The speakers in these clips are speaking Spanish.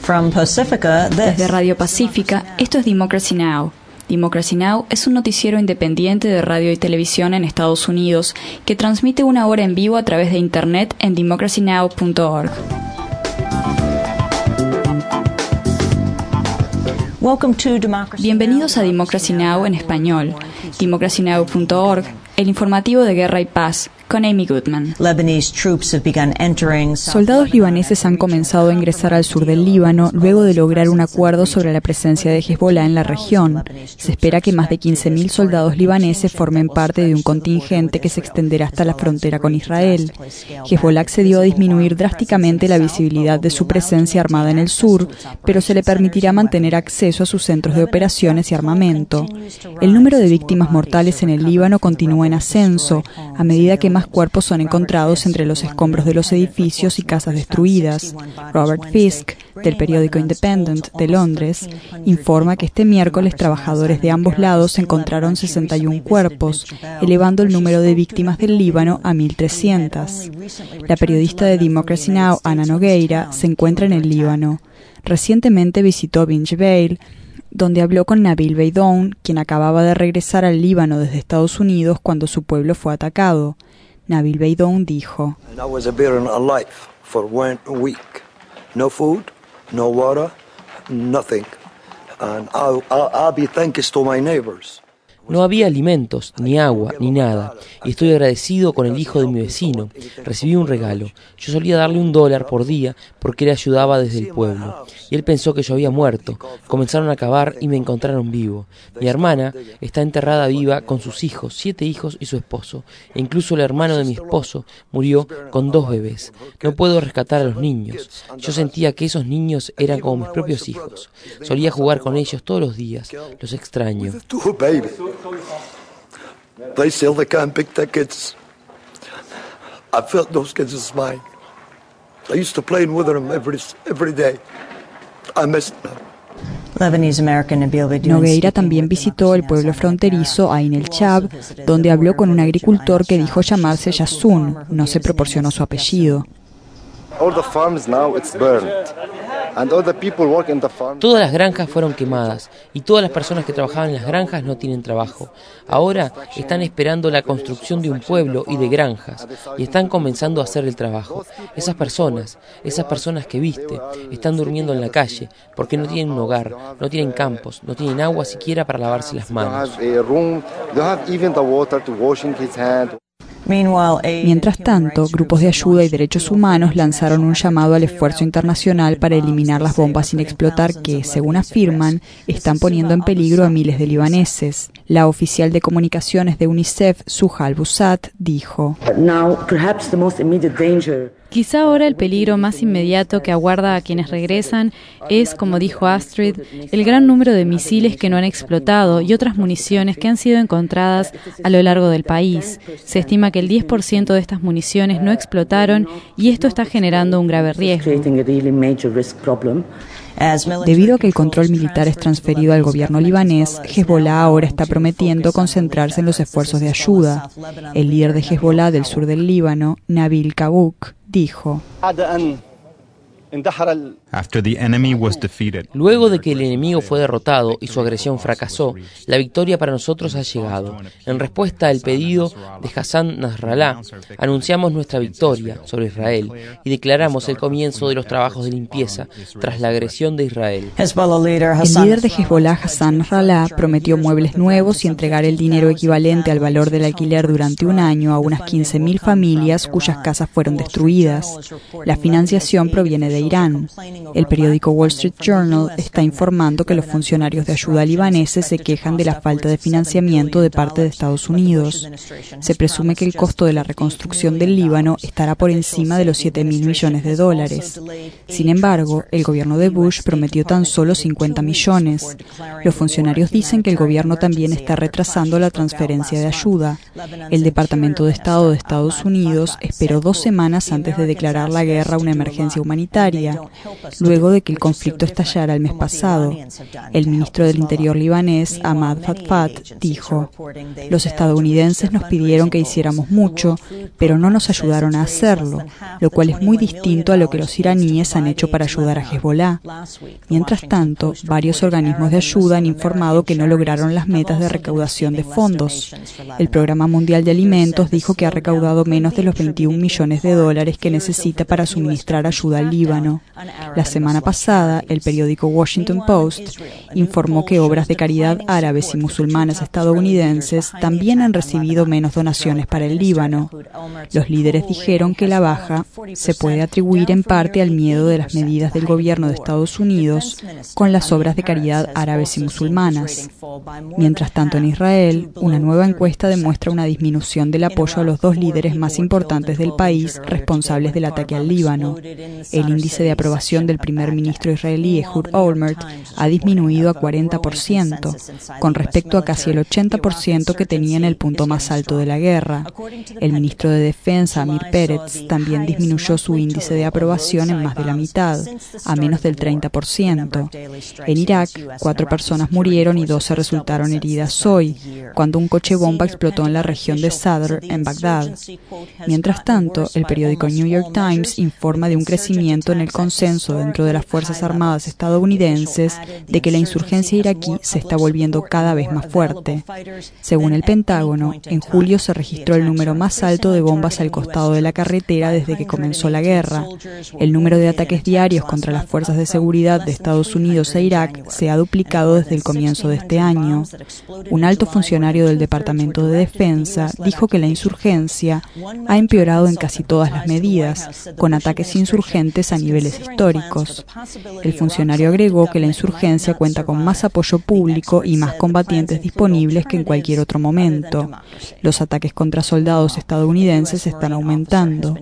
Desde Radio Pacífica, esto es Democracy Now! Democracy Now! Es un noticiero independiente de radio y televisión en Estados Unidos que transmite una hora en vivo a través de internet en democracynow.org. Bienvenidos a Democracy Now! En español. democracynow.org, el informativo de Guerra y Paz, con Amy Goodman. Soldados libaneses han comenzado a ingresar al sur del Líbano luego de lograr un acuerdo sobre la presencia de Hezbollah en la región. Se espera que más de 15.000 soldados libaneses formen parte de un contingente que se extenderá hasta la frontera con Israel. Hezbollah accedió a disminuir drásticamente la visibilidad de su presencia armada en el sur, pero se le permitirá mantener acceso a sus centros de operaciones y armamento. El número de víctimas mortales en el Líbano continúa en ascenso, a medida que más cuerpos son encontrados entre los escombros de los edificios y casas destruidas. Robert Fisk, del periódico Independent de Londres, informa que este miércoles trabajadores de ambos lados encontraron 61 cuerpos, elevando el número de víctimas del Líbano a 1.300. La periodista de Democracy Now!, Ana Nogueira, se encuentra en el Líbano. Recientemente visitó Binjbeil, donde habló con Nabil Beidoun, quien acababa de regresar al Líbano desde Estados Unidos cuando su pueblo fue atacado. Nabil Beidoun dijo: No food, no water, nothing. And I'll be thanks to my neighbors. No había alimentos, ni agua, ni nada, y estoy agradecido con el hijo de mi vecino. Recibí un regalo. Yo solía darle $1 por día porque le ayudaba desde el pueblo. Y él pensó que yo había muerto. Comenzaron a cavar y me encontraron vivo. Mi hermana está enterrada viva con sus hijos, 7 hijos y su esposo. E incluso el hermano de mi esposo murió con 2 bebés. No puedo rescatar a los niños. Yo sentía que esos niños eran como mis propios hijos. Solía jugar con ellos todos los días. Los extraño. They sell the can pick their kids. I felt those kids as mine. I used to play with them every day. I miss them. Nogueira también visitó el pueblo fronterizo Ain el-Chab, donde habló con un agricultor que dijo llamarse Yasun. No se proporcionó su apellido. Todas las granjas fueron quemadas y todas las personas que trabajaban en las granjas no tienen trabajo. Ahora están esperando la construcción de un pueblo y de granjas y están comenzando a hacer el trabajo. Esas personas que viste, están durmiendo en la calle porque no tienen un hogar, no tienen campos, no tienen agua siquiera para lavarse las manos. Mientras tanto, grupos de ayuda y derechos humanos lanzaron un llamado al esfuerzo internacional para eliminar las bombas sin explotar que, según afirman, están poniendo en peligro a miles de libaneses. La oficial de comunicaciones de UNICEF, Suha Al-Busat, dijo: Quizá ahora el peligro más inmediato que aguarda a quienes regresan es, como dijo Astrid, el gran número de misiles que no han explotado y otras municiones que han sido encontradas a lo largo del país. Se estima que el 10% de estas municiones no explotaron y esto está generando un grave riesgo. Debido a que el control militar es transferido al gobierno libanés, Hezbollah ahora está prometiendo concentrarse en los esfuerzos de ayuda. El líder de Hezbollah del sur del Líbano, Nabil Kabouk, dijo: Luego de que el enemigo fue derrotado y su agresión fracasó, la victoria para nosotros ha llegado. En respuesta al pedido de Hassan Nasrallah, anunciamos nuestra victoria sobre Israel y declaramos el comienzo de los trabajos de limpieza tras la agresión de Israel. El líder de Hezbollah, Hassan Nasrallah, prometió muebles nuevos y entregar el dinero equivalente al valor del alquiler durante un año a unas 15.000 familias cuyas casas fueron destruidas. La financiación proviene de Irán. El periódico Wall Street Journal está informando que los funcionarios de ayuda libaneses se quejan de la falta de financiamiento de parte de Estados Unidos. Se presume que el costo de la reconstrucción del Líbano estará por encima de los $7.000 millones. Sin embargo, el gobierno de Bush prometió tan solo 50 millones. Los funcionarios dicen que el gobierno también está retrasando la transferencia de ayuda. El Departamento de Estado de Estados Unidos esperó 2 semanas antes de declarar la guerra una emergencia humanitaria. luego de que el conflicto estallara el mes pasado. El ministro del Interior libanés, Ahmad Fatfat, dijo: "Los estadounidenses nos pidieron que hiciéramos mucho, pero no nos ayudaron a hacerlo, lo cual es muy distinto a lo que los iraníes han hecho para ayudar a Hezbollah". Mientras tanto, varios organismos de ayuda han informado que no lograron las metas de recaudación de fondos. El Programa Mundial de Alimentos dijo que ha recaudado menos de los 21 millones de dólares que necesita para suministrar ayuda al Líbano. La semana pasada, el periódico Washington Post informó que obras de caridad árabes y musulmanas estadounidenses también han recibido menos donaciones para el Líbano. Los líderes dijeron que la baja se puede atribuir en parte al miedo de las medidas del gobierno de Estados Unidos con las obras de caridad árabes y musulmanas. Mientras tanto, en Israel, una nueva encuesta demuestra una disminución del apoyo a los dos líderes más importantes del país responsables del ataque al Líbano. El índice de aprobación del primer ministro israelí Ehud Olmert ha disminuido a 40%, con respecto a casi el 80% que tenía en el punto más alto de la guerra. El ministro de Defensa, Amir Peretz, también disminuyó su índice de aprobación en más de la mitad, a menos del 30%. En Irak, 4 personas murieron y 12 resultaron heridas hoy, cuando un coche bomba explotó en la región de Sadr, en Bagdad. Mientras tanto, el periódico New York Times informa de un crecimiento en el consenso dentro de las Fuerzas Armadas estadounidenses de que la insurgencia iraquí se está volviendo cada vez más fuerte. Según el Pentágono, en julio se registró el número más alto de bombas al costado de la carretera desde que comenzó la guerra. El número de ataques diarios contra las fuerzas de seguridad de Estados Unidos e Irak se ha duplicado desde el comienzo de este año. Un alto funcionario del Departamento de Defensa dijo que la insurgencia ha empeorado en casi todas las medidas, con ataques insurgentes a niveles históricos. El funcionario agregó que la insurgencia cuenta con más apoyo público y más combatientes disponibles que en cualquier otro momento. Los ataques contra soldados estadounidenses están aumentando.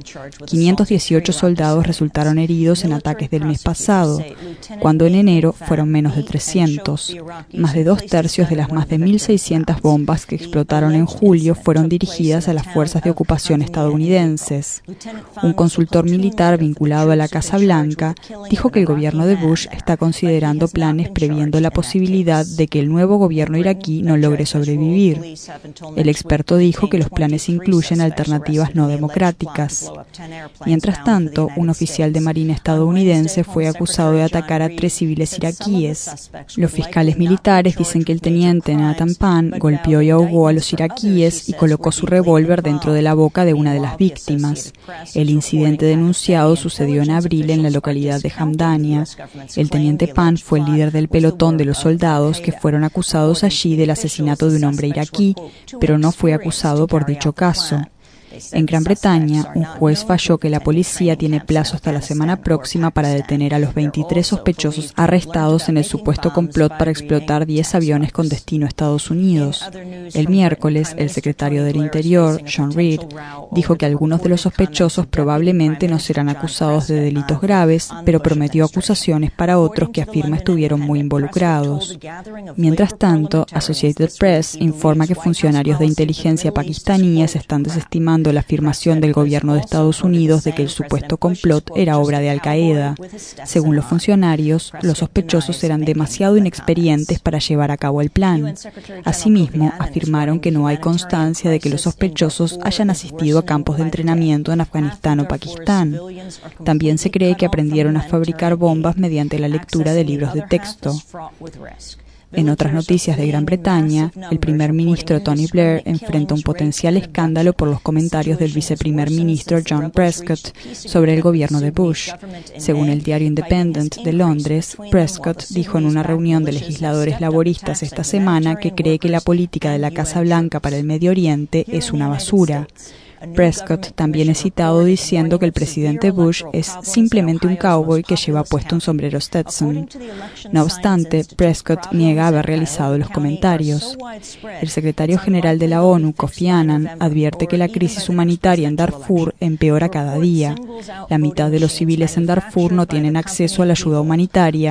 518 soldados resultaron heridos en ataques del mes pasado, cuando en enero fueron menos de 300. Más de 2/3 de las más de 1.600 bombas que explotaron en julio fueron dirigidas a las fuerzas de ocupación estadounidenses. Un consultor militar vinculado a la Casa Blanca dijo que el gobierno de Bush está considerando planes previendo la posibilidad de que el nuevo gobierno iraquí no logre sobrevivir. El experto dijo que los planes incluyen alternativas no democráticas. Mientras tanto, un oficial de marina estadounidense fue acusado de atacar a 3 civiles iraquíes. Los fiscales militares dicen que el teniente Nathan Pan golpeó y ahogó a los iraquíes y colocó su revólver dentro de la boca de una de las víctimas. El incidente denunciado sucedió en abril en la localidad de Hamdania. El teniente Pan fue el líder del pelotón de los soldados que fueron acusados allí del asesinato de un hombre iraquí, pero no fue acusado por dicho caso. En Gran Bretaña, un juez falló que la policía tiene plazo hasta la semana próxima para detener a los 23 sospechosos arrestados en el supuesto complot para explotar 10 aviones con destino a Estados Unidos. El miércoles, el secretario del Interior, John Reid, dijo que algunos de los sospechosos probablemente no serán acusados de delitos graves, pero prometió acusaciones para otros que afirma estuvieron muy involucrados. Mientras tanto, Associated Press informa que funcionarios de inteligencia pakistaníes están desestimando la afirmación del gobierno de Estados Unidos de que el supuesto complot era obra de Al-Qaeda. Según los funcionarios, los sospechosos eran demasiado inexperientes para llevar a cabo el plan. Asimismo, afirmaron que no hay constancia de que los sospechosos hayan asistido a campos de entrenamiento en Afganistán o Pakistán. También se cree que aprendieron a fabricar bombas mediante la lectura de libros de texto. En otras noticias de Gran Bretaña, el primer ministro Tony Blair enfrenta un potencial escándalo por los comentarios del viceprimer ministro John Prescott sobre el gobierno de Bush. Según el diario Independent de Londres, Prescott dijo en una reunión de legisladores laboristas esta semana que cree que la política de la Casa Blanca para el Medio Oriente es una basura. Prescott también es citado diciendo que el presidente Bush es simplemente un cowboy que lleva puesto un sombrero Stetson. No obstante, Prescott niega haber realizado los comentarios. El secretario general de la ONU, Kofi Annan, advierte que la crisis humanitaria en Darfur empeora cada día. La mitad de los civiles en Darfur no tienen acceso a la ayuda humanitaria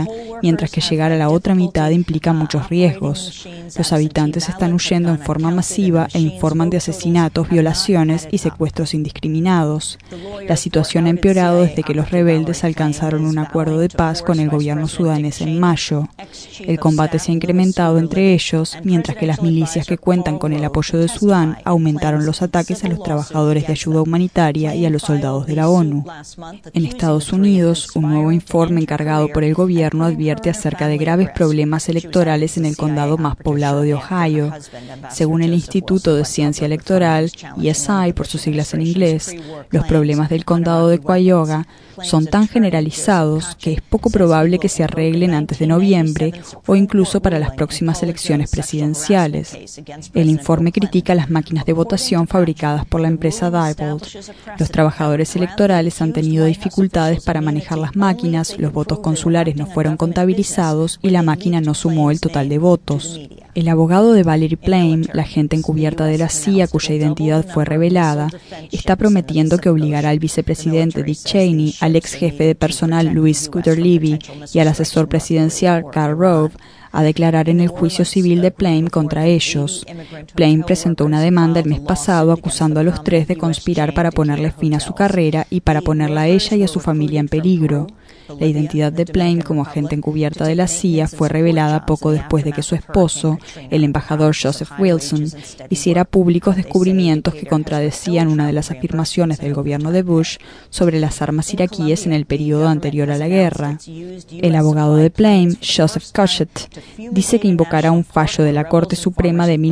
mientras que llegar a la otra mitad implica muchos riesgos. Los habitantes están huyendo en forma masiva e informan de asesinatos, violaciones y secuestros indiscriminados. La situación ha empeorado desde que los rebeldes alcanzaron un acuerdo de paz con el gobierno sudanés en mayo. El combate se ha incrementado entre ellos, mientras que las milicias que cuentan con el apoyo de Sudán aumentaron los ataques a los trabajadores de ayuda humanitaria y a los soldados de la ONU. En Estados Unidos, un nuevo informe encargado por el gobierno advierte acerca de graves problemas electorales en el condado más poblado de Ohio. Según el Instituto de Ciencia Electoral, ESI por sus siglas en inglés, los problemas del condado de Cuyahoga son tan generalizados que es poco probable que se arreglen antes de noviembre o incluso para las próximas elecciones presidenciales. El informe critica las máquinas de votación fabricadas por la empresa Diebold. Los trabajadores electorales han tenido dificultades para manejar las máquinas, los votos consulares no fueron contabilizados y la máquina no sumó el total de votos. El abogado de Valerie Plame, la agente encubierta de la CIA cuya identidad fue revelada, está prometiendo que obligará al vicepresidente Dick Cheney, al ex jefe de personal Louis Scooter Levy y al asesor presidencial Karl Rove a declarar en el juicio civil de Plame contra ellos. Plame presentó una demanda el mes pasado acusando a los tres de conspirar para ponerle fin a su carrera y para ponerla a ella y a su familia en peligro. La identidad de Plame como agente encubierta de la CIA fue revelada poco después de que su esposo, el embajador Joseph Wilson, hiciera públicos descubrimientos que contradecían una de las afirmaciones del gobierno de Bush sobre las armas iraquíes en el período anterior a la guerra. El abogado de Plame, Joseph Cushett, dice que invocará un fallo de la Corte Suprema de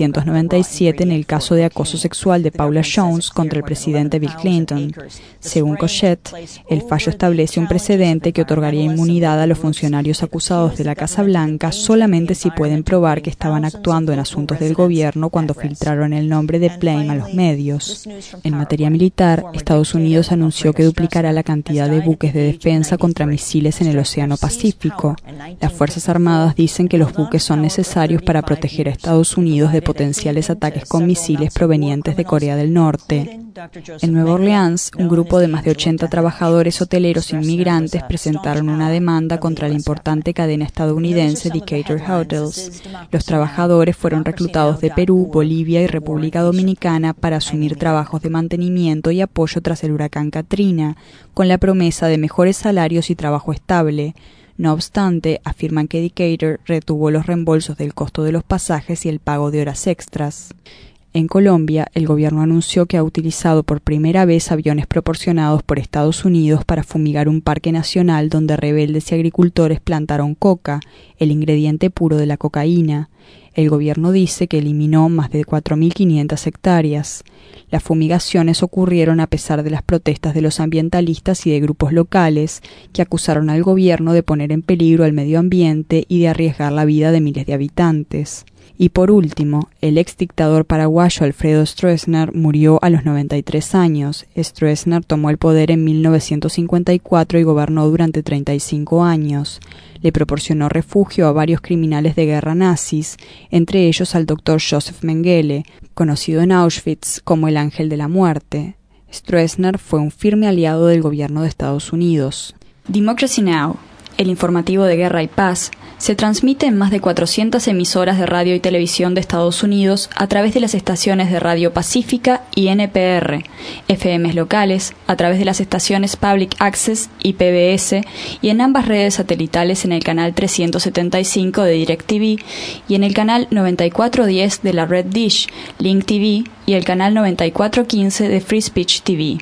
1997 en el caso de acoso sexual de Paula Jones contra el presidente Bill Clinton. Según Cushett, el fallo establece un precedente que otorgaría inmunidad a los funcionarios acusados de la Casa Blanca solamente si pueden probar que estaban actuando en asuntos del gobierno cuando filtraron el nombre de Plame a los medios. En materia militar, Estados Unidos anunció que duplicará la cantidad de buques de defensa contra misiles en el Océano Pacífico. Las Fuerzas Armadas dicen que los buques son necesarios para proteger a Estados Unidos de potenciales ataques con misiles provenientes de Corea del Norte. En Nueva Orleans, un grupo de más de 80 trabajadores hoteleros inmigrantes presentaron una demanda contra la importante cadena estadounidense Decatur Hotels. Los trabajadores fueron reclutados de Perú, Bolivia y República Dominicana para asumir trabajos de mantenimiento y apoyo tras el huracán Katrina, con la promesa de mejores salarios y trabajo estable. No obstante, afirman que Decatur retuvo los reembolsos del costo de los pasajes y el pago de horas extras. En Colombia, el gobierno anunció que ha utilizado por primera vez aviones proporcionados por Estados Unidos para fumigar un parque nacional donde rebeldes y agricultores plantaron coca, el ingrediente puro de la cocaína. El gobierno dice que eliminó más de 4.500 hectáreas. Las fumigaciones ocurrieron a pesar de las protestas de los ambientalistas y de grupos locales que acusaron al gobierno de poner en peligro al medio ambiente y de arriesgar la vida de miles de habitantes. Y por último, el ex dictador paraguayo Alfredo Stroessner murió a los 93 años. Stroessner tomó el poder en 1954 y gobernó durante 35 años. Le proporcionó refugio a varios criminales de guerra nazis, entre ellos al doctor Joseph Mengele, conocido en Auschwitz como el Ángel de la Muerte. Stroessner fue un firme aliado del gobierno de Estados Unidos. Democracy Now!, el informativo de Guerra y Paz, se transmite en más de 400 emisoras de radio y televisión de Estados Unidos a través de las estaciones de Radio Pacífica y NPR, FMs locales, a través de las estaciones Public Access y PBS, y en ambas redes satelitales en el canal 375 de DirecTV y en el canal 9410 de la red Dish, Link TV, y el canal 9415 de Free Speech TV.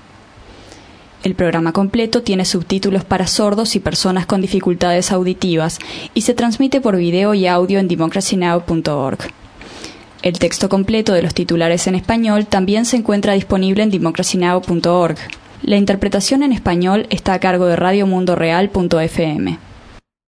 El programa completo tiene subtítulos para sordos y personas con dificultades auditivas y se transmite por video y audio en democracynow.org. El texto completo de los titulares en español también se encuentra disponible en democracynow.org. La interpretación en español está a cargo de radiomundoreal.fm.